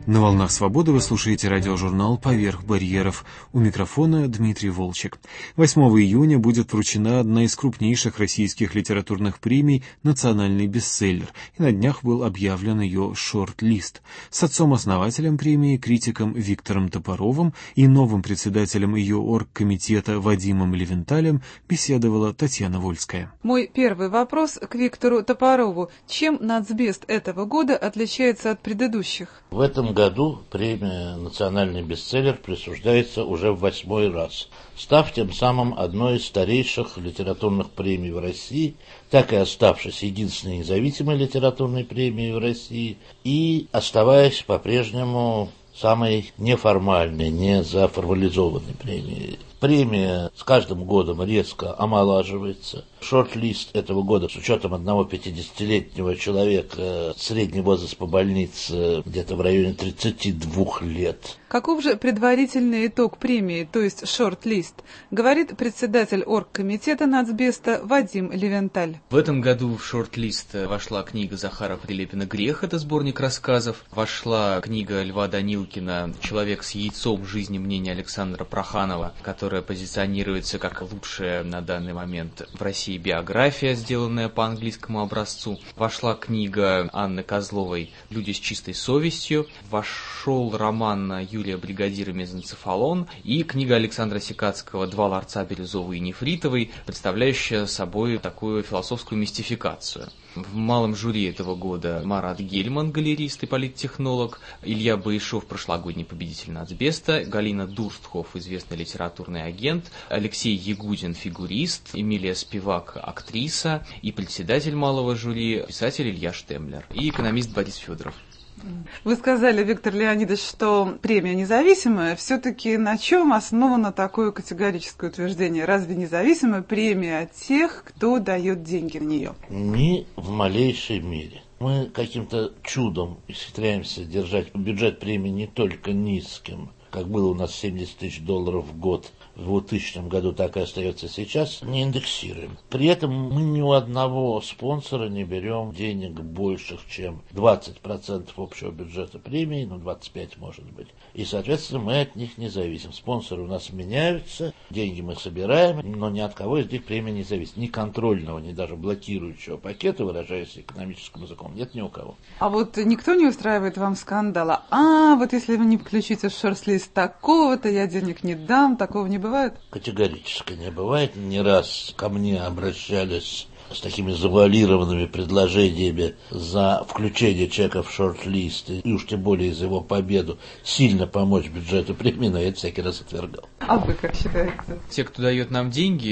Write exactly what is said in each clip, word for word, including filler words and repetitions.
На «Волнах свободы» вы слушаете радиожурнал «Поверх барьеров». У микрофона Дмитрий Волчек. восьмого июня будет вручена одна из крупнейших российских литературных премий «Национальный бестселлер», и на днях был объявлен ее шорт-лист. С отцом-основателем премии, критиком Виктором Топоровым и новым председателем ее оргкомитета Вадимом Левенталем беседовала Татьяна Вольская. Мой первый вопрос к Виктору Топорову. Чем нацбест этого года отличается от предыдущих? В этом году премия «Национальный бестселлер» присуждается уже в восьмой раз, став тем самым одной из старейших литературных премий в России, так и оставшись единственной независимой литературной премией в России и оставаясь по-прежнему самой неформальной, не заформализованной премией. Премия с каждым годом резко омолаживается. Шорт-лист этого года с учетом одного пятидесятилетнего человека, средний возраст по больнице где-то в районе тридцати двух лет. Каков же предварительный итог премии, то есть шорт-лист, говорит председатель оргкомитета нацбеста Вадим Левенталь. В этом году в шорт-лист вошла книга Захара Прилепина «Грех», это сборник рассказов. Вошла книга Льва Данилкина «Человек с яйцом. Жизнь и мнение Александра Проханова», которая позиционируется как лучшая на данный момент в России биография, сделанная по английскому образцу. Вошла книга Анны Козловой «Люди с чистой совестью». Вошел роман Юлия Бригадира «Мезенцефалон» и книга Александра Секацкого «Два ларца бирюзовый и нефритовый», представляющая собой такую философскую мистификацию. В малом жюри этого года Марат Гельман, галерист и политтехнолог, Илья Баишов, прошлогодний победитель нацбеста, Галина Дурстхоф, известный литературный агент, Алексей Ягудин, фигурист, Эмилия Спивак, актриса, и председатель малого жюри, писатель Илья Штемлер, и экономист Борис Федоров. Вы сказали, Виктор Леонидович, что премия независимая. Все-таки на чем основано такое категорическое утверждение? Разве независимая премия от тех, кто дает деньги на нее? Ни в малейшей мере. Мы каким-то чудом исхитряемся держать бюджет премии не только низким, как было у нас семьдесят тысяч долларов в год в двухтысячном году, так и остается сейчас, не индексируем. При этом мы ни у одного спонсора не берем денег больших, чем двадцать процентов общего бюджета премии, ну двадцать пять может быть. И, соответственно, мы от них не зависим. Спонсоры у нас меняются, деньги мы собираем, но ни от кого из них премия не зависит. Ни контрольного, ни даже блокирующего пакета, выражаясь экономическим языком, нет ни у кого. А вот никто не устраивает вам скандала? А, вот если вы не включите в шорт-лист такого-то, я денег не дам, такого не бывает? Категорически не бывает. Не раз ко мне обращались с такими завуалированными предложениями за включение человека в шорт-лист, и уж тем более за его победу, сильно помочь бюджету премии, но я это всякий раз отвергал. А вы как считаете? Те, кто дает нам деньги,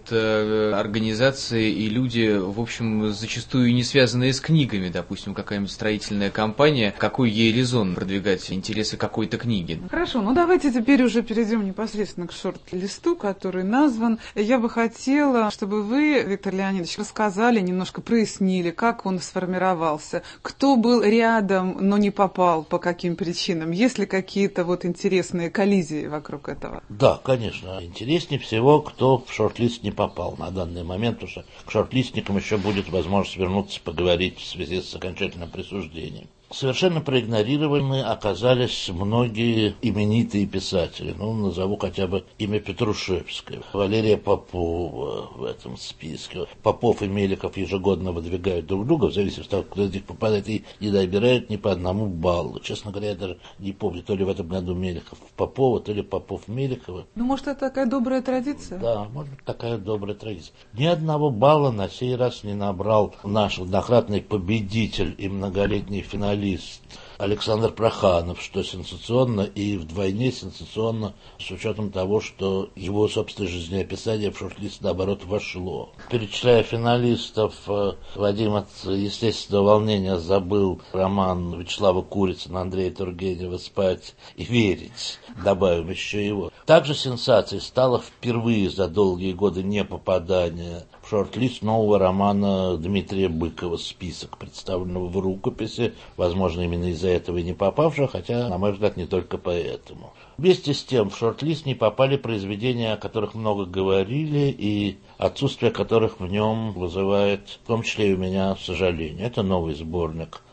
это организации и люди, в общем, зачастую не связанные с книгами. Допустим, какая-нибудь строительная компания, какой ей резон продвигать интересы какой-то книги? Хорошо, ну давайте теперь уже перейдем непосредственно к шорт-листу, который назван. Я бы хотела, чтобы вы, Виктор Леонидович, рассказали, немножко прояснили, как он сформировался, кто был рядом, но не попал, по каким причинам, есть ли какие-то вот интересные коллизии вокруг этого? Да, конечно. Интереснее всего, кто в шорт-лист не попал на данный момент, потому что к шорт-листникам еще будет возможность вернуться поговорить в связи с окончательным присуждением. Совершенно проигнорированы оказались многие именитые писатели. Ну, назову хотя бы имя Петрушевского, Валерия Попова в этом списке. Попов и Меликов ежегодно выдвигают друг друга, в зависимости от того, кто из них попадает, и не добирают ни по одному баллу. Честно говоря, я даже не помню, то ли в этом году Меликов Попова, то ли Попов Меликова. Ну, может, это такая добрая традиция? Да, может быть, такая добрая традиция. Ни одного балла на сей раз не набрал наш однократный победитель и многолетний финалист Александр Проханов, что сенсационно и вдвойне сенсационно с учетом того, что его собственное жизнеописание в шорт-лист, наоборот, вошло. Перечисляя финалистов, Вадим от естественного волнения забыл роман Вячеслава Курицына, Андрея Тургенева «Спать и верить». Добавим еще его. Также сенсацией стало впервые за долгие годы непопадания в шорт-лист нового романа Дмитрия Быкова «Список», представленного в рукописи, возможно, именно из-за этого и не попавшего, хотя, на мой взгляд, не только поэтому. Вместе с тем в шорт-лист не попали произведения, о которых много говорили, и отсутствие которых в нем вызывает, в том числе и у меня, сожаление. Это новый сборник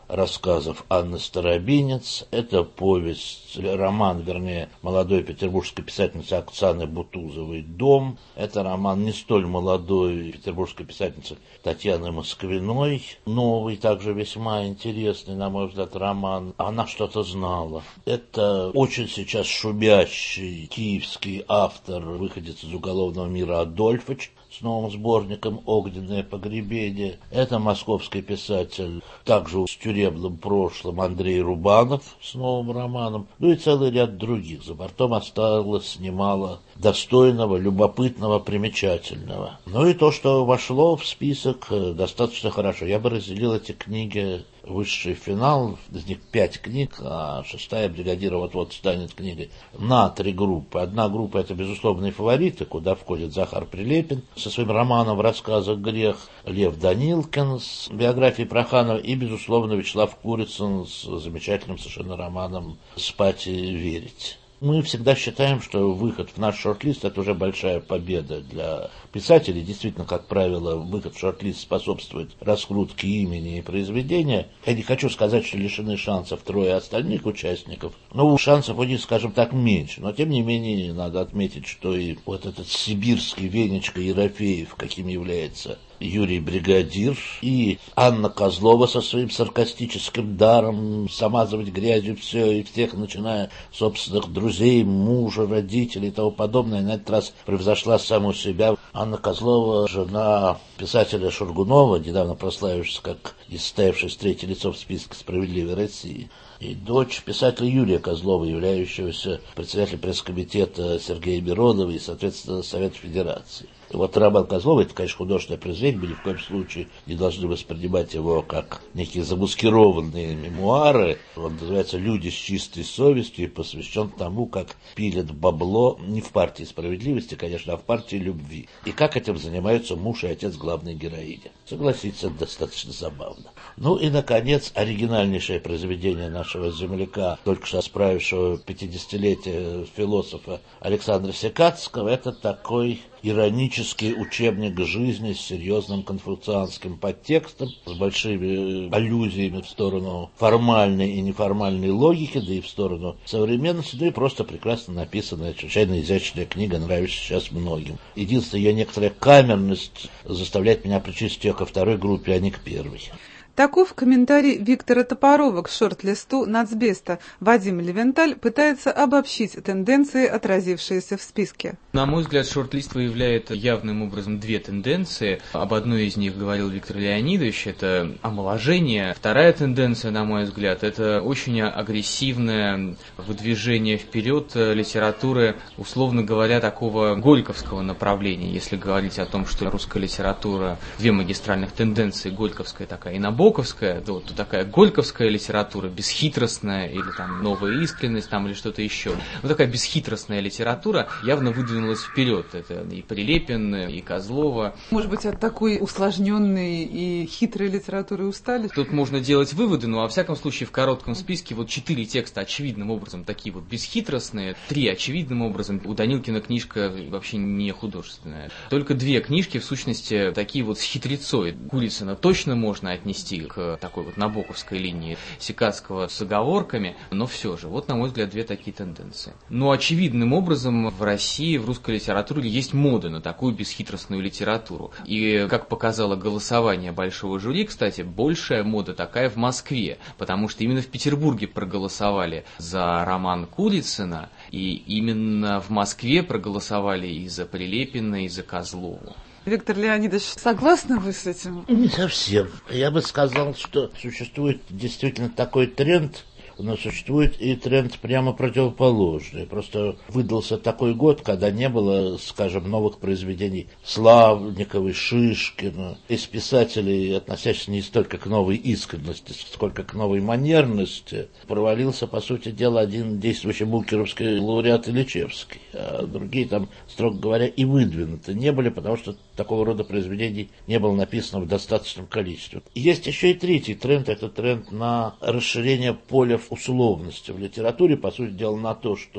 рассказов Анны Старобинец. Это повесть, роман, вернее, молодой петербургской писательницы Оксаны Бутузовой «Дом». Это роман не столь молодой петербургской писательницы Татьяны Москвиной. Новый, также весьма интересный, на мой взгляд, роман. Она что-то знала. Это очень сейчас шумящий киевский автор, выходец из уголовного мира Адольфович, с новым сборником «Огненное погребение». Это московский писатель, также с тюремным прошлым, Андрей Рубанов с новым романом. Ну и целый ряд других. За бортом осталось немало достойного, любопытного, примечательного. Ну и то, что вошло в список, достаточно хорошо. Я бы разделил эти книги, высший финал, из них пять книг, а шестая бригадира вот-вот станет книгой, на три группы. Одна группа — это безусловные фавориты, куда входит Захар Прилепин со своим романом в рассказах «Грех», Лев Данилкин с биографией Проханова и, безусловно, Вячеслав Курицын с замечательным совершенно романом «Спать и верить». Мы всегда считаем, что выход в наш шорт-лист — это уже большая победа для писателей. Действительно, как правило, выход в шорт-лист способствует раскрутке имени и произведения. Я не хочу сказать, что лишены шансов трое остальных участников, но шансов у них, скажем так, меньше. Но, тем не менее, надо отметить, что и вот этот сибирский Венечка Ерофеев, каким является Юрий Бригадир, и Анна Козлова со своим саркастическим даром замазывать грязью все и всех, начиная с собственных друзей, мужа, родителей и тому подобное, на этот раз превзошла саму себя. Анна Козлова, жена писателя Шургунова, недавно прославившаяся как истаявшееся третье лицо в списке «Справедливой России», и дочь писателя Юрия Козлова, являющегося председателем пресс-комитета Сергея Миронова и, соответственно, Совета Федерации. И вот роман Козлова — это, конечно, художественное произведение, мы ни в коем случае не должны воспринимать его как некие замаскированные мемуары. Он называется «Люди с чистой совестью» и посвящен тому, как пилят бабло не в партии справедливости, конечно, а в партии любви. И как этим занимаются муж и отец главной героини. Согласиться, это достаточно забавно. Ну и, наконец, оригинальнейшее произведение нашего земляка, только что справившего пятидесятилетие философа Александра Секацкого, это такой иронический учебник жизни с серьезным конфуцианским подтекстом, с большими аллюзиями в сторону формальной и неформальной логики, да и в сторону современности, да и просто прекрасно написанная, чрезвычайно изящная книга, нравящаяся сейчас многим. Единственное, ее некоторая камерность заставляет меня причислить ее ко второй группе, а не к первой. Таков комментарий Виктора Топорова к шорт-листу «Нацбеста». Вадим Левенталь пытается обобщить тенденции, отразившиеся в списке. На мой взгляд, шорт-лист выявляет явным образом две тенденции. Об одной из них говорил Виктор Леонидович, это омоложение. Вторая тенденция, на мой взгляд, это очень агрессивное выдвижение вперед литературы, условно говоря, такого горьковского направления. Если говорить о том, что русская литература, две магистральных тенденции, горьковская такая и набоковская, вот такая горьковская литература, бесхитростная, или там новая искренность, там, или что-то еще. Вот такая бесхитростная литература явно выдвинулась вперед. Это и Прилепин, и Козлова. Может быть, от такой усложненной и хитрой литературы устали? Тут можно делать выводы, но во всяком случае в коротком списке вот четыре текста очевидным образом такие вот бесхитростные, три очевидным образом. У Данилкина книжка вообще не художественная. Только две книжки, в сущности, такие вот с хитрецой. Курицына точно можно отнести к такой вот набоковской линии, Секацкого с оговорками, но все же, вот, на мой взгляд, две такие тенденции. Но очевидным образом в России, в русской литературе есть мода на такую бесхитростную литературу. И, как показало голосование большого жюри, кстати, большая мода такая в Москве, потому что именно в Петербурге проголосовали за роман Курицына, и именно в Москве проголосовали и за Прилепина, и за Козлову. Виктор Леонидович, согласны вы с этим? Не совсем. Я бы сказал, что существует действительно такой тренд, но существует и тренд прямо противоположный. Просто выдался такой год, когда не было, скажем, новых произведений Славниковой, Шишкина, из писателей, относящихся не столько к новой искренности, сколько к новой манерности. Провалился, по сути дела, один действующий букеровский лауреат Ильичевский, а другие там, строго говоря, и выдвинуты не были, потому что такого рода произведений не было написано в достаточном количестве. Есть еще и третий тренд, это тренд на расширение поля условности в литературе, по сути дела, на то, что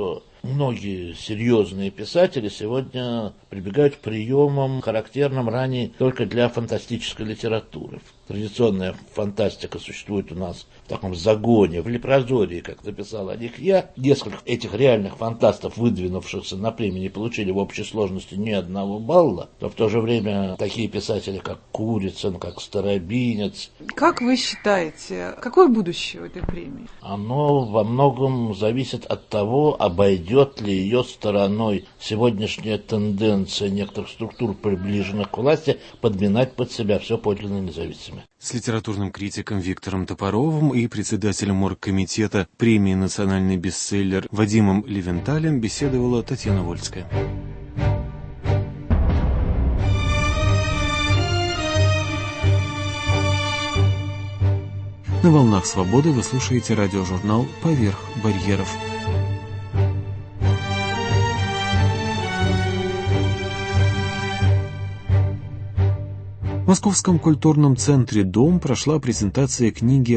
многие серьезные писатели сегодня прибегают к приемам, характерным ранее только для фантастической литературы. Традиционная фантастика существует у нас в таком загоне, в лепрозории, как написал о них я. Несколько этих реальных фантастов, выдвинувшихся на премию, не получили в общей сложности ни одного балла, то в то же время такие писатели, как Курицын, как Старобинец. Как вы считаете, какое будущее у этой премии? Оно во многом зависит от того, обойдет ли ее стороной сегодняшняя тенденция некоторых структур, приближенных к власти, подминать под себя все подлинно независимое. С литературным критиком Виктором Топоровым и председателем оргкомитета премии «Национальный бестселлер» Вадимом Левенталем беседовала Татьяна Вольская. На волнах свободы вы слушаете радиожурнал «Поверх барьеров». В Московском культурном центре «Дом» прошла презентация книги